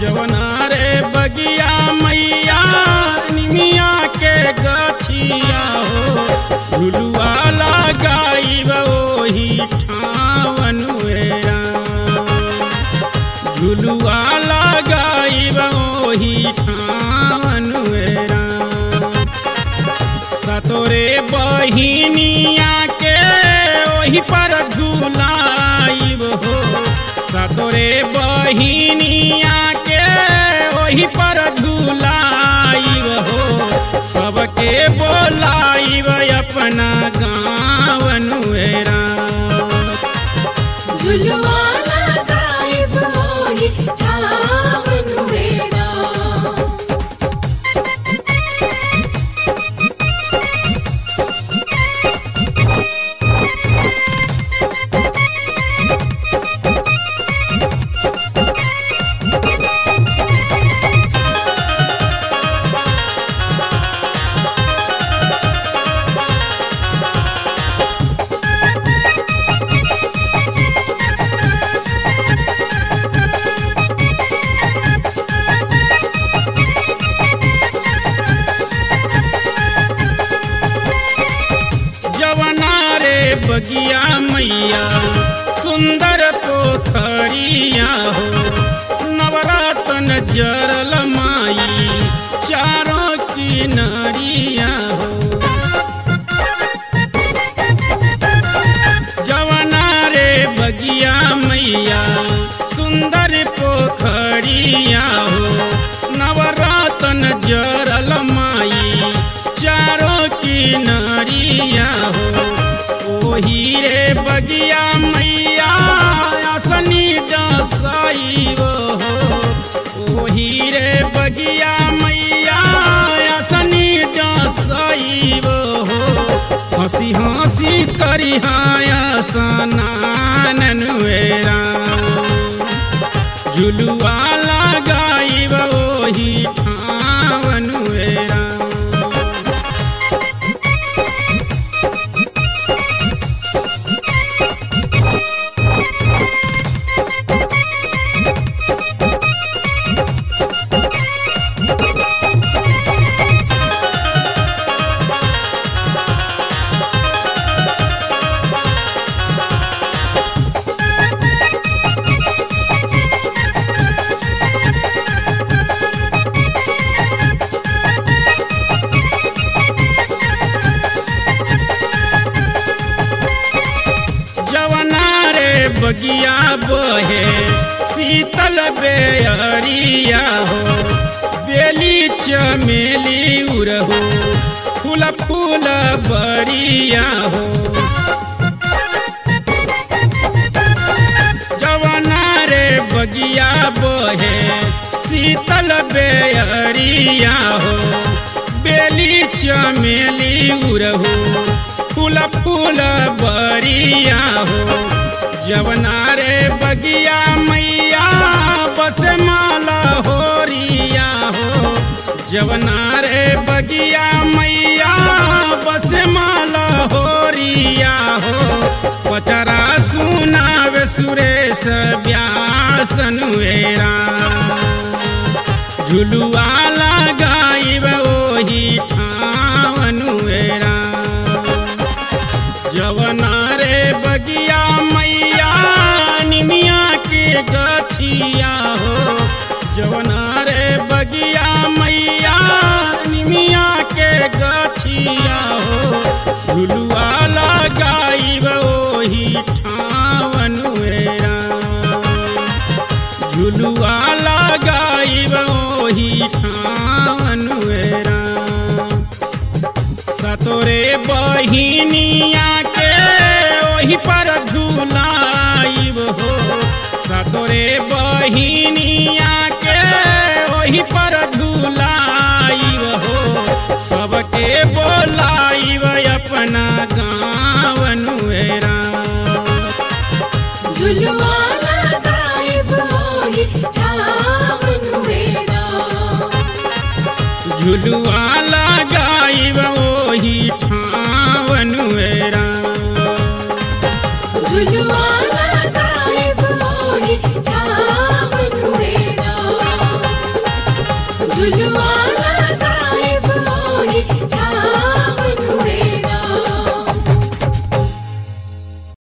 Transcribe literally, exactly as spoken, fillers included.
जवना रे बगिया मैया निमिया के गछिया हो झुलुआ लगाइब ओही ठावन वेरा झुलुआ लगाइब ओही ठावन वेरा सतोरे बहिनिया के ओही पर झुलाइब हो सतोरे बहिनिया के ओही पर झुलाइब हो सबके बोलाइब अपना गाँव नुएरा झुलुआ लगाइब ओही ठाव नुएरा बगिया मैया सुंदर पोखरिया हो नवरत्न जरल माई चारों किनारिया हो जवना रे बगिया मैया सुंदर पोखरिया हो नवरत्न जरल माई चारों किनारिया हो ओही रे बगिया मैया आसनी डसाइब हो ओही रे बगिया मैया आसनी डसाइब हो हंसी हंसी करिहाया सनानन वेरा झुलुआ लगाइब ओही ठावन वेरा बगिया बहे शीतल बेअरिया हो बेली चमेली उड़हो फूल फूल बरिया हो जवना रे बगिया बहे शीतल बेअरिया हो बेली चमेली उड़हो फूल फूल बरिया हो जवना रे बगिया मैया बस माला होरिया हो जवना रे बगिया मैया बस माला होरिया हो पचरा सुनावे सुरेश व्यासन वेरा झुलुआ लगाइब ओही ठावन वेरा जवना रे बगिया मैया निमिया के गछिया हो जवना रे बगिया मैया निमिया के गछिया हो झुलुआ लगाइब ओही ठावन वेरा झुलुआ लगाइब ओही ठावन वेरा सतोरे बहिनिया के ओही पर झुलाइब हो सतोरे बहिनिया के ओही पर झुलाइब हो सबके बोलाइब अपना गाँव नुएरा झुलुआ लगाइब ओही ठाव नुएरा झुलुआ लगाइब ओही ठावन वेरा झुलुआ